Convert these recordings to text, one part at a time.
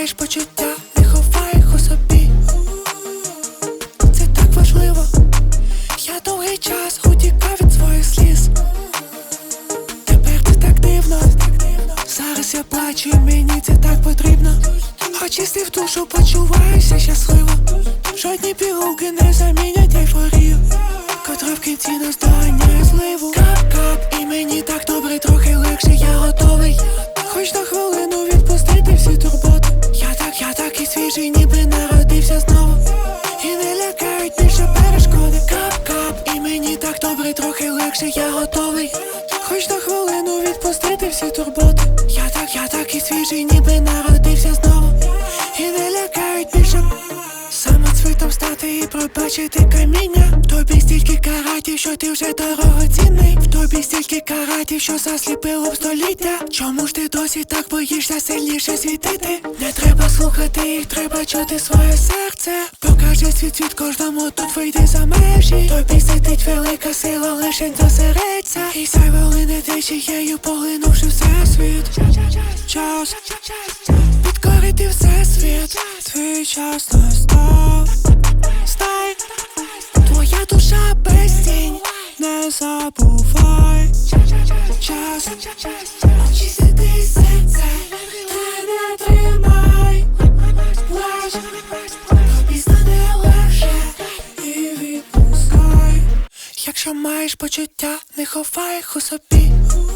маєш почуття, не ховай їх у собі. Це так важливо. Я довгий час утікав від своїх сліз. Тепер це так дивно. Зараз я плачу, і мені це так потрібно. Очисти в душу, почуваюся щасливо. Жодні пігулки не замінять ейфорію, котра в кінці наздоганяє зливу. Кап-кап, і мені так добре, трохи легше, я готовий. Хоч на хвилину відпустити всі турботи. Я такий свіжий, ніби народився знову. І не лякають більше перешкоди. Кап-кап, і мені так добре, трохи легше, я готовий. Хоч на хвилину відпустити всі турботи. Я такий свіжий, ніби народився знову. І не лякають більше. Самоцвітом стати і пробачити каміння. В тобі стільки каратів, що ти вже дорогоцінний. В тобі стільки каратів, що засліпило б століття. Чому ж ти досі так боїшся сильніше світити? Не треба слухати їх, треба чути своє серце. Покаже світ кожному, тут вийди за межі. Тобі сидить велика сила, лишень зосередься. І сяй волини течією, поглинувши всесвіт. Час підкорити всесвіт. Твій час настав. Знай, твоя душа безцінь. Не забувай. Час очистити серце. Та не тримай. Плач, тобі стане легше. І відпускай. Якщо маєш почуття, не ховай їх у собі.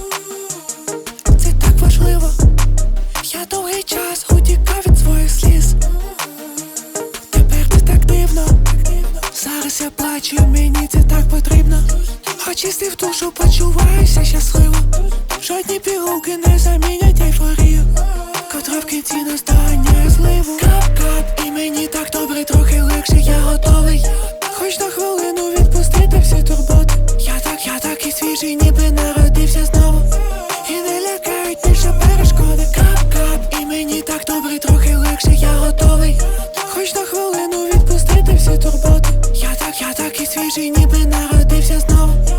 Це так важливо. Я довгий час утікав від своїх сліз. Тепер це так дивно. Зараз я плачу, і мені це так потрібно. Очисти в душу, почуваюся щасливо. Жодні пігулки не замінять ейфорію, котра в кінці наздоганяє зливу. Кап-кап, і мені так добре, трохи легше, я готовий. Хоч на хвилину відпустити всі турботи. Я такий свіжий, ніби народився знову. І не лякають більше перешкоди. Кап-кап, і мені так добре, трохи легше, я готовий. Хоч на хвилину відпустити всі турботи. Я такий свіжий, ніби народився знову.